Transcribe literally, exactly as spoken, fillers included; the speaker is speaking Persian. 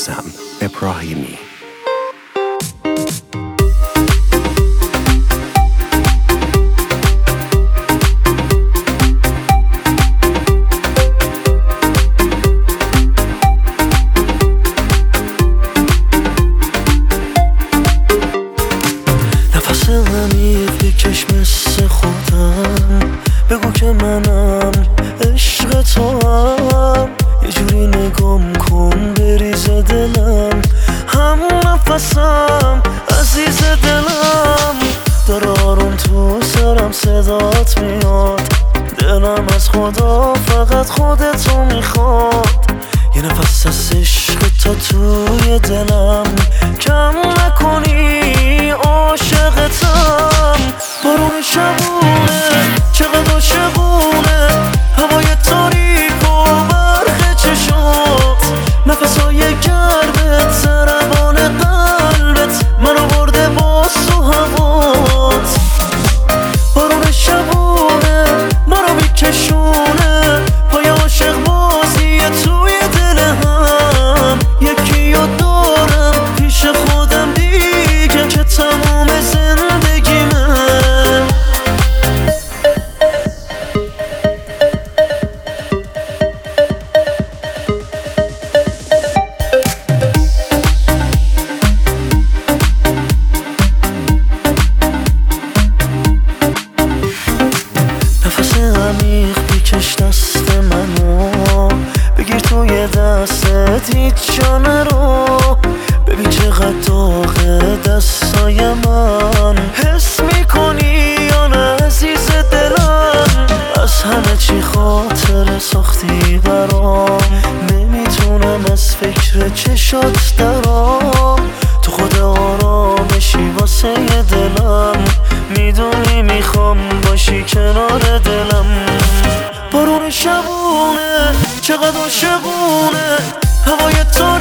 رستم ابراهیمی. نفس عمیق بکش مثل خودم، بگو که منم عشق تو هم، یه جوری نگام کن بریز دلم، هم نفسم عزیز دلم، داره آروم تو سرم صدات میاد، دلم از خدا فقط خودتو میخواد، یه نفس از عشق تا توی دلم، کم نکنی عاشقتم. بارون شبونه چقدر عاشقونه، هوای تاریک و برق چشات، نفسای گرمت ضربان قلبت منو برده با تو هوات. بارون شبونه منو میکشونه، پای عاشق بازیه توی دل هم، یکی یاد دارم پیش خودم دیگه که تموم زندگیمه. نفس عمیق بکش دست منو، بگیر توی دستت هیچ جا نرو، ببین چقدر داغه دستای من، حس میکنی یا نه عزیز دلم، از همه چی خاطر ساختی برام، نمیتونم از فکر چشات درام، تو خود آرامشی واسه دلم، میدونی میخوام باشی کنار دلم. بارون شبونه چقدر عاشقونه، هوای تو